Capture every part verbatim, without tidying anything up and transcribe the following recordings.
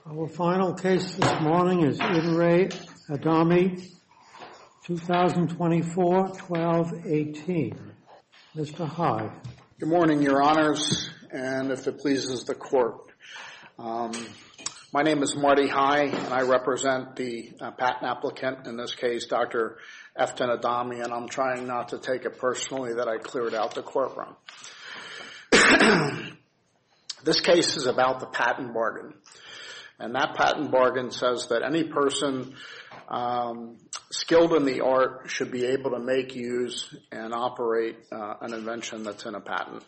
Our final case this morning is In Re Adami, twenty twenty-four, twelve eighteen. Mister High. Good morning, Your Honors, and if it pleases the Court. Um, my name is Marty High, and I represent the uh, patent applicant, in this case, Doctor Efton Adami, and I'm trying not to take it personally that I cleared out the courtroom. This case is about the patent bargain. And that patent bargain says that any person um, skilled in the art should be able to make, use, and operate uh, an invention that's in a patent.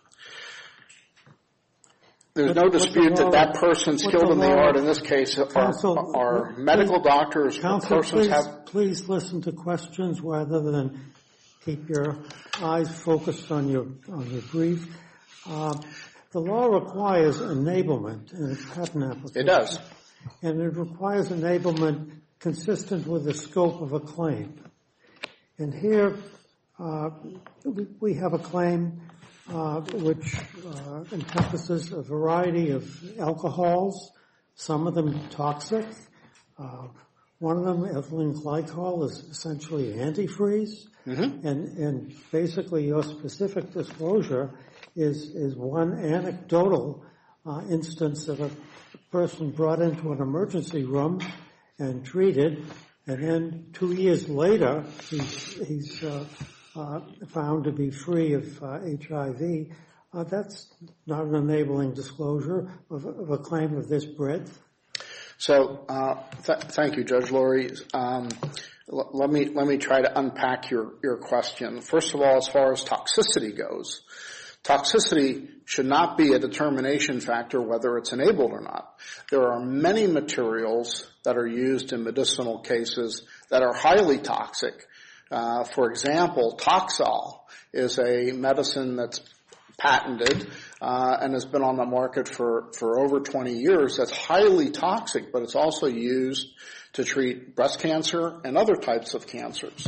There's no dispute that that person skilled in the art, in this case, are, are medical doctors. Counsel, persons please, have. Please listen to questions rather than keep your eyes focused on your on your brief. Uh, the law requires enablement in a patent application. It does. And it requires enablement consistent with the scope of a claim. And here uh, we, we have a claim uh, which uh, encompasses a variety of alcohols, some of them toxic. Uh, one of them, ethylene glycol, is essentially antifreeze. Mm-hmm. And, and basically your specific disclosure is, is one anecdotal uh, instance of a person brought into an emergency room and treated, and then two years later he's, he's uh, uh, found to be free of uh, H I V. Uh, that's not an enabling disclosure of, of a claim of this breadth. So, uh, th- thank you, Judge Lurie. Um, l- let me let me try to unpack your your question. First of all, as far as toxicity goes, toxicity should not be a determination factor whether it's enabled or not. There are many materials that are used in medicinal cases that are highly toxic. Uh, for example, Toxol is a medicine that's patented uh, and has been on the market for, for over twenty years. That's highly toxic, but it's also used to treat breast cancer and other types of cancers.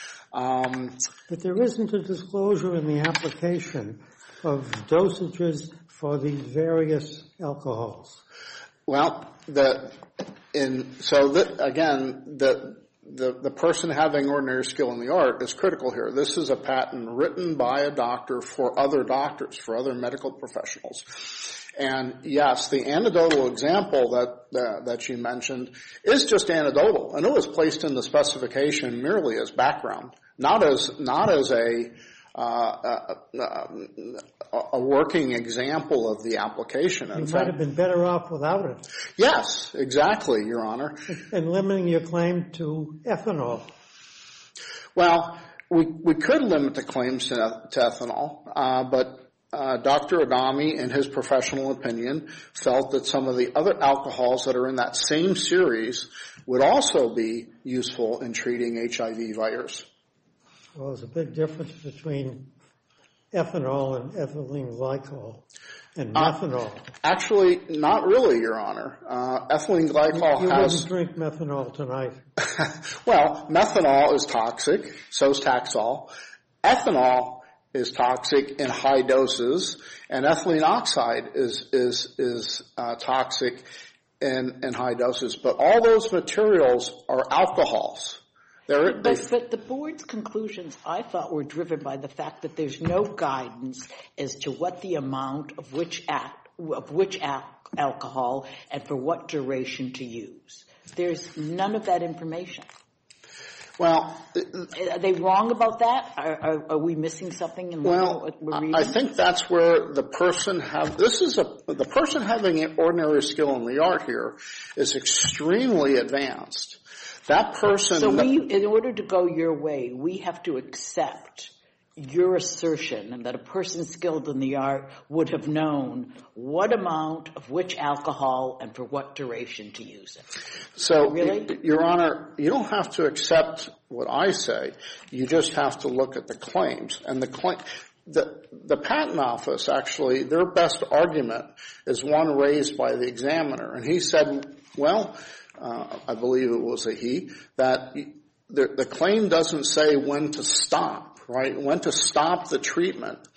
Um, but there isn't a disclosure in the application of dosages for these various alcohols. Well, the in so the, again the the the person having ordinary skill in the art is critical here. This is a patent written by a doctor for other doctors, for other medical professionals. And yes, the anecdotal example that uh, that you mentioned is just anecdotal, and it was placed in the specification merely as background, not as not as a Uh, uh, a working example of the application. You might have been better off without it. Yes, exactly, Your Honor. And limiting your claim to ethanol. Well, we we could limit the claims to, to ethanol, uh, but uh, Doctor Adami, in his professional opinion, felt that some of the other alcohols that are in that same series would also be useful in treating H I V virus. Well, there's a big difference between ethanol and ethylene glycol and methanol. Uh, actually, not really, Your Honor. Uh, ethylene glycol you, you has... You wouldn't drink methanol tonight. Well, methanol is toxic, so is Taxol. Ethanol is toxic in high doses, and ethylene oxide is is is uh, toxic in, in high doses. But all those materials are alcohols. But, but, but the board's conclusions, I thought, were driven by the fact that there's no guidance as to what the amount of which act, of which al- alcohol and for what duration to use. There's none of that information. Well, are they wrong about that? Are, are, are we missing something in well, what we're reading? I think that's where the person have this is a the person having an ordinary skill in the art here is extremely advanced. That person... So we, in order to go your way, we have to accept your assertion that a person skilled in the art would have known what amount of which alcohol and for what duration to use it. So, really? Your Honor, you don't have to accept what I say. You just have to look at the claims. And the claim... The, the patent office, actually, their best argument is one raised by the examiner. And he said, well... Uh, I believe it was a he, that the, the claim doesn't say when to stop, right? When to stop the treatment.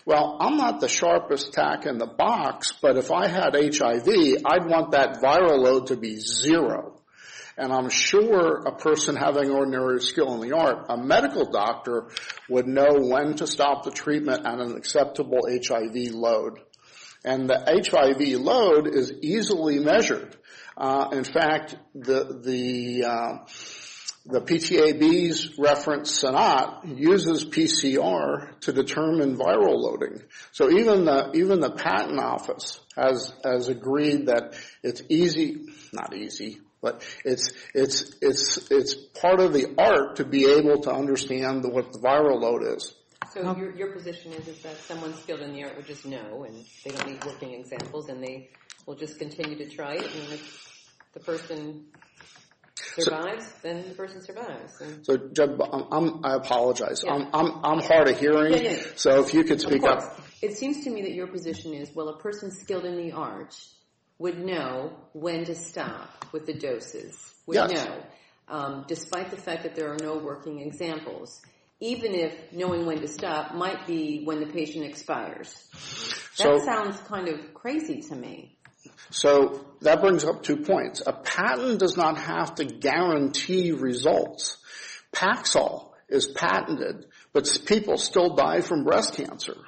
well, I'm not the sharpest tack in the box, but if I had H I V, I'd want that viral load to be zero. And I'm sure a person having ordinary skill in the art, a medical doctor, would know when to stop the treatment at an acceptable H I V load. And the H I V load is easily measured. Uh, in fact, the the uh, the P T A B's reference SONAT uses P C R to determine viral loading. So even the even the patent office has has agreed that it's easy, not easy. But it's it's it's it's part of the art to be able to understand the, what the viral load is. So your your position is is that someone skilled in the art would just know, and they don't need working examples, and they will just continue to try it, and if the person survives, so, then the person survives. And so, Judge, I'm, I'm, I apologize. Yeah. I'm I'm I'm hard of hearing. Yeah, yeah. So if you could speak up. It seems to me that your position is, well, a person skilled in the art would know when to stop with the doses, would yes. know, um, despite the fact that there are no working examples, even if knowing when to stop might be when the patient expires. That so, sounds kind of crazy to me. So that brings up two points. A patent does not have to guarantee results. Paxil is patented, but people still die from breast cancer.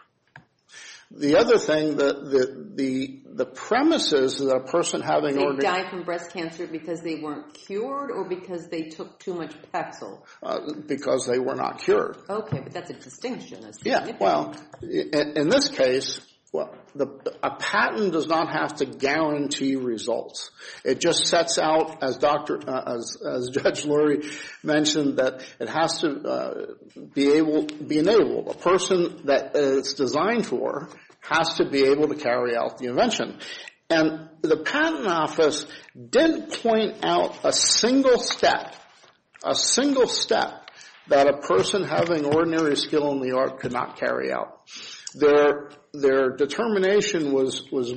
The other thing, the the the, the premise is that a person having they organ- die from breast cancer because they weren't cured or because they took too much Paxil? Uh, because they were not cured. Okay, but that's a distinction. That's yeah, well, in, in this case, well, the, a patent does not have to guarantee results. It just sets out, as Doctor, uh, as, as Judge Lurie mentioned, that it has to uh, be able, be enabled. A person that it's designed for has to be able to carry out the invention. And the patent office didn't point out a single step, a single step that a person having ordinary skill in the art could not carry out. Their their determination was was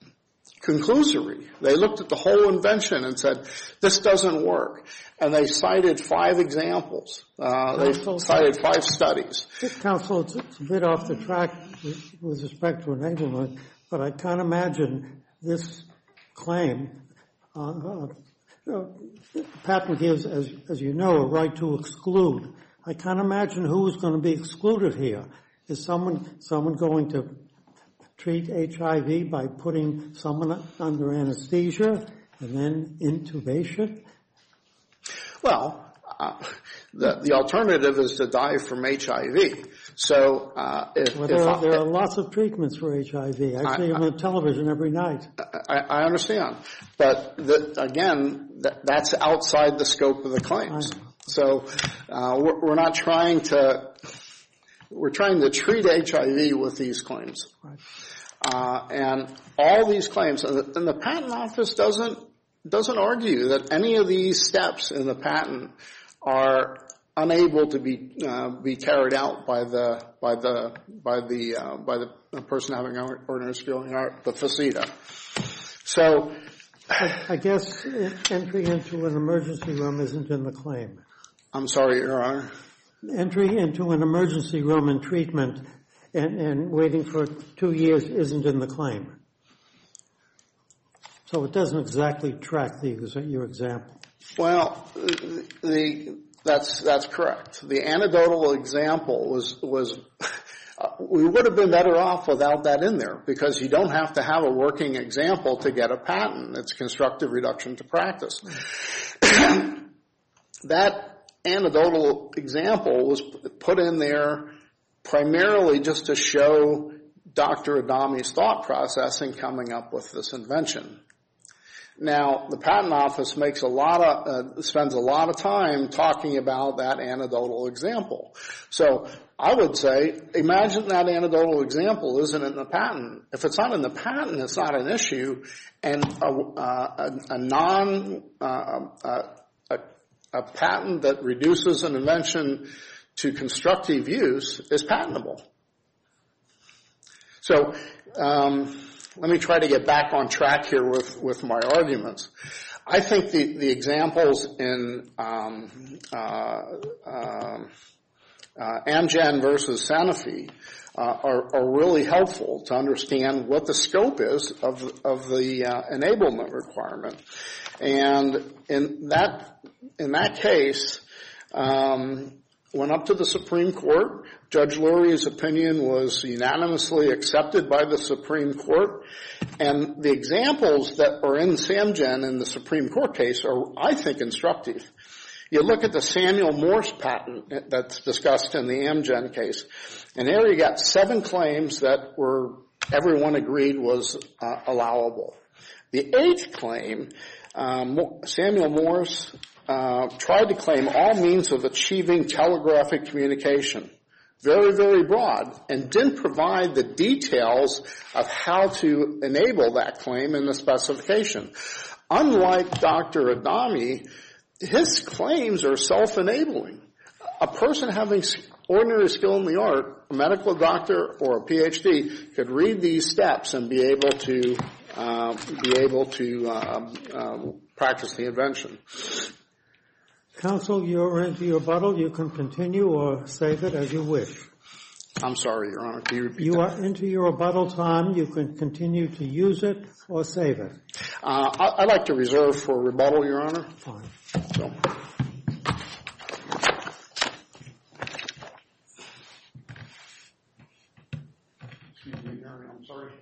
conclusory. They looked at the whole invention and said, this doesn't work. And they cited five examples. Uh, they cited five studies. Counsel, it's, it's a bit off the track with, with respect to enablement, but I can't imagine this claim. Uh, uh, uh, patent gives, as, as you know, a right to exclude. I can't imagine who is going to be excluded here. Is someone someone going to treat H I V by putting someone under anesthesia and then intubation? Well, uh, the, the alternative is to die from H I V. So uh, if, well, there, if are, I, there are lots of treatments for H I V. I, I see them on television every night. I, I understand. But, the, again, that, that's outside the scope of the claims. So uh, we're, we're not trying to... We're trying to treat H I V with these claims. Right. Uh, and all these claims, and the, and the patent office doesn't, doesn't argue that any of these steps in the patent are unable to be, uh, be carried out by the, by the, by the, uh, by the person having ordinary skill in art, the FACETA. So, I, I guess entry into an emergency room isn't in the claim. I'm sorry, Your Honor. Entry into an emergency room and treatment and, and waiting for two years isn't in the claim. So it doesn't exactly track the, your example. Well, the, that's, that's correct. The anecdotal example was, was, uh, we would have been better off without that in there because you don't have to have a working example to get a patent. It's constructive reduction to practice. That anecdotal example was put in there primarily just to show Doctor Adami's thought process in coming up with this invention. Now, the patent office makes a lot of, uh, spends a lot of time talking about that anecdotal example. So I would say, imagine that anecdotal example isn't in the patent. If it's not in the patent, it's not an issue, and a, a, a non, uh, a, a patent that reduces an invention to constructive use is patentable. So um, let me try to get back on track here with, with my arguments. I think the, the examples in um, uh, uh, uh, Amgen versus Sanofi uh, are, are really helpful to understand what the scope is of, of the uh, enablement requirement. And in that, in that case, um, went up to the Supreme Court. Judge Lurie's opinion was unanimously accepted by the Supreme Court. And the examples that are in Samgen in the Supreme Court case are, I think, instructive. You look at the Samuel Morse patent that's discussed in the Amgen case, and there you got seven claims that were, everyone agreed was uh, allowable. The eighth claim, um, Samuel Morse uh, tried to claim all means of achieving telegraphic communication. Very, very broad, and didn't provide the details of how to enable that claim in the specification. Unlike Doctor Adami, his claims are self-enabling. A person having ordinary skill in the art, a medical doctor or a P H D, could read these steps and be able to uh, be able to uh, uh, practice the invention. Counsel, you're into your rebuttal. You can continue or save it as you wish. I'm sorry, Your Honor. Can you repeat You that? are into your rebuttal time. You can continue to use it or save it. Uh, I, I'd like to reserve for rebuttal, Your Honor. Fine. So. Excuse me, Mary, I'm sorry.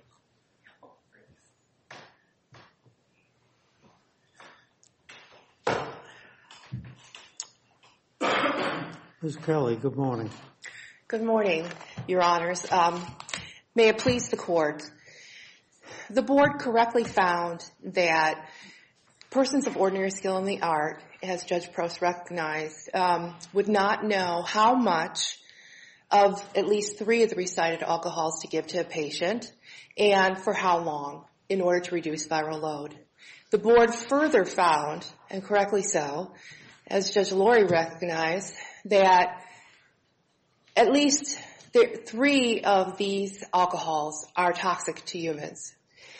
Miz Kelly, good morning. Good morning, Your Honors. Um, may it please the Court. The Board correctly found that persons of ordinary skill in the art, as Judge Prost recognized, um, would not know how much of at least three of the recited alcohols to give to a patient and for how long in order to reduce viral load. The Board further found, and correctly so, as Judge Lurie recognized, that at least there, three of these alcohols are toxic to humans.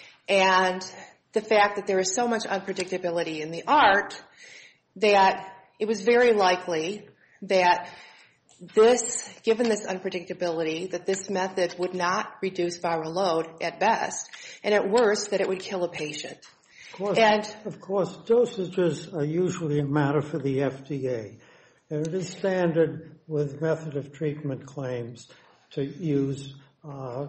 And the fact that there is so much unpredictability in the art that it was very likely that this, given this unpredictability, that this method would not reduce viral load at best, and at worst, that it would kill a patient. Of course, and, of course, dosages are usually a matter for the F D A. And it is standard with method of treatment claims to use, uh, uh,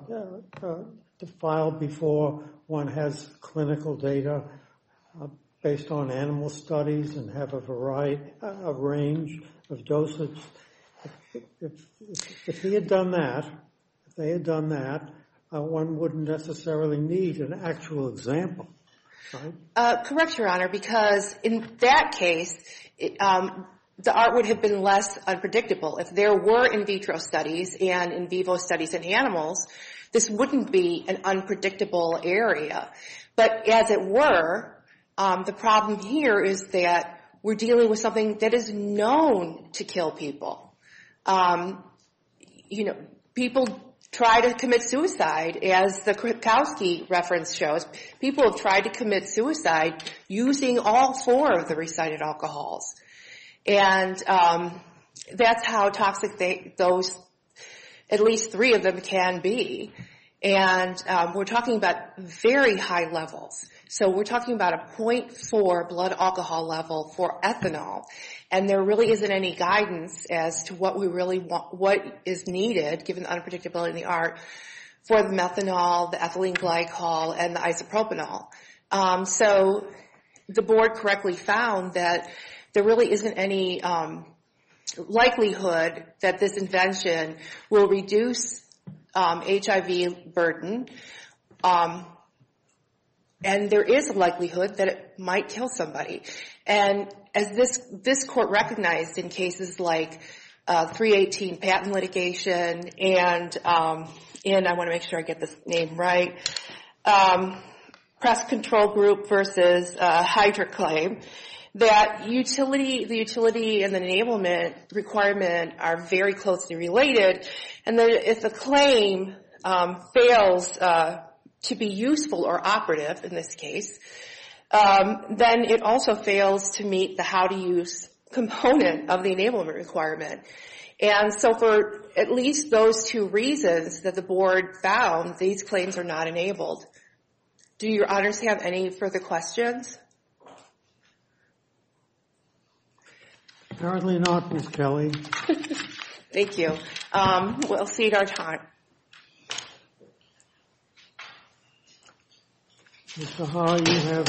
to file before one has clinical data uh, based on animal studies and have a variety, a range of dosage. If, if, if he had done that, if they had done that, uh, one wouldn't necessarily need an actual example, right? Uh, correct, Your Honor, because in that case, it, um, the art would have been less unpredictable. If there were in vitro studies and in vivo studies in animals, this wouldn't be an unpredictable area. But as it were, um, the problem here is that we're dealing with something that is known to kill people. Um, you know, people try to commit suicide, as the Kripkowski reference shows. People have tried to commit suicide using all four of the recited alcohols. And um, that's how toxic they, those, at least three of them can be. And um, we're talking about very high levels. So we're talking about a zero point four blood alcohol level for ethanol. And there really isn't any guidance as to what we really want, what is needed, given the unpredictability in the art, for the methanol, the ethylene glycol, and the isopropanol. Um, so the board correctly found that there really isn't any um, likelihood that this invention will reduce um, H I V burden, um, and there is a likelihood that it might kill somebody. And as this this court recognized in cases like uh, three eighteen patent litigation and um, in, I want to make sure I get this name right, um, Press Control Group versus uh, Hydra claim, that utility, the utility and the enablement requirement are very closely related, and that if the claim um, fails uh, to be useful or operative in this case, um, then it also fails to meet the how to use component of the enablement requirement. And so for at least those two reasons that the board found, these claims are not enabled. Do your honors have any further questions? Apparently not, Miz Kelly. Thank you. Um, we'll cede our time. Mister Ha, you have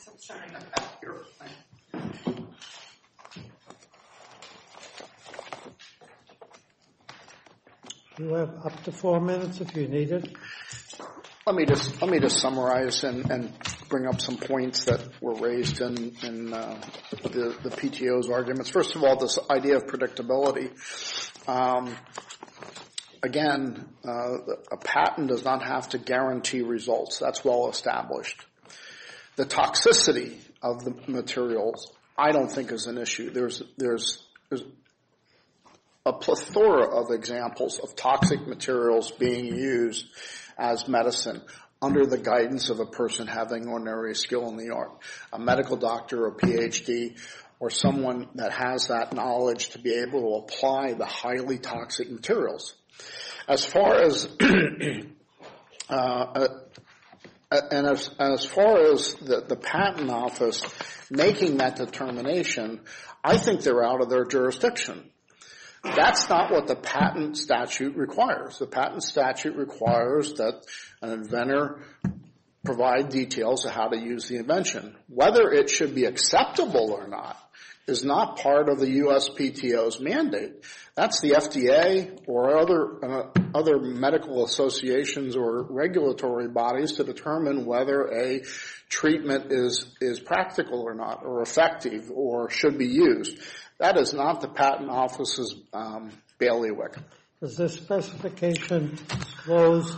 you have up to four minutes if you need it. Let me just let me just summarize and, and bring up some points that were raised in, in uh, the, the P T O's arguments. First of all, this idea of predictability. Um, again, uh, a patent does not have to guarantee results. That's well established. The toxicity of the materials, I don't think, is an issue. There's there's there's a plethora of examples of toxic materials being used as medicine under the guidance of a person having ordinary skill in the art, a medical doctor, a P H D, or someone that has that knowledge to be able to apply the highly toxic materials. As far as uh, uh, and as, as far as the, the patent office making that determination, I think they're out of their jurisdiction. That's not what the patent statute requires. The patent statute requires that an inventor provide details of how to use the invention. Whether it should be acceptable or not is not part of the U S P T O's mandate. That's the F D A or other uh, other medical associations or regulatory bodies to determine whether a treatment is is practical or not, or effective, or should be used. That is not the patent office's um, bailiwick. Does this specification disclose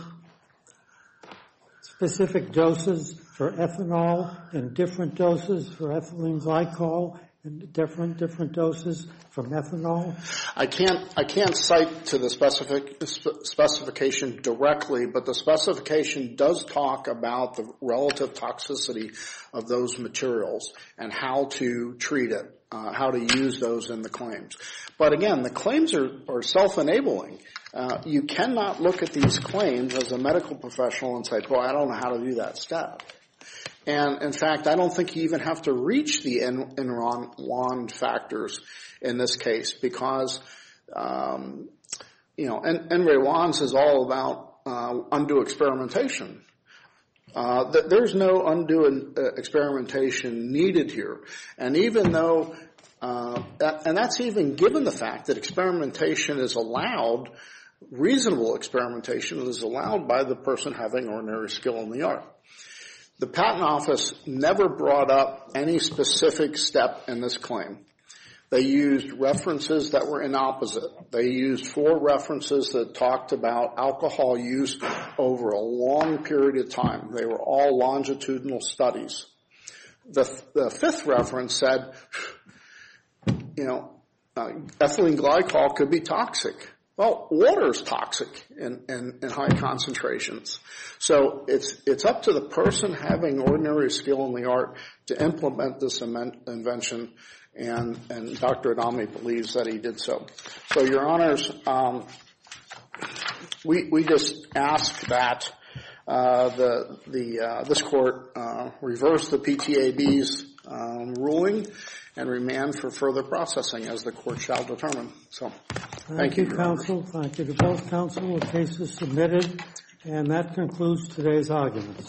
specific doses for ethanol and different doses for ethylene glycol and different different doses for methanol? I can't I can't cite to the specific specification directly, but the specification does talk about the relative toxicity of those materials and how to treat it. Uh, how to use those in the claims. But again, the claims are, are self-enabling. Uh, you cannot look at these claims as a medical professional and say, boy, I don't know how to do that step. And in fact, I don't think you even have to reach the Enron factors in this case because, um, you know, en- Enron is all about uh, undue experimentation. Uh, th- there's no undue uh, experimentation needed here. And even though, uh, that, and that's even given the fact that experimentation is allowed, reasonable experimentation is allowed by the person having ordinary skill in the art. The Patent Office never brought up any specific step in this claim. They used references that were inopposite. They used four references that talked about alcohol use over a long period of time. They were all longitudinal studies. The, the fifth reference said, you know, uh, ethylene glycol could be toxic. Well, water is toxic in, in, in high concentrations. So it's it's up to the person having ordinary skill in the art to implement this invention. And, and Doctor Adami believes that he did so. So, Your Honors, um, we we just ask that uh, the the uh, this court uh, reverse the P T A B's um, ruling and remand for further processing, as the court shall determine. So, thank, thank you, you, counsel. Thank you to both counsel. The case is submitted, and that concludes today's arguments.